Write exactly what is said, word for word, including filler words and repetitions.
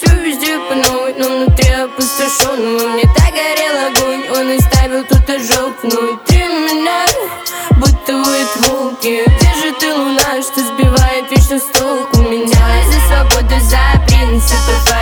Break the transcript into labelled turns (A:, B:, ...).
A: все везде по новой, но внутри опустошен. Во мне так горел огонь, он оставил тут ожог. Внутри меня будто воют волки. Где же ты, луна, что сбивает вечно с толку меня? За свободу, за принципы.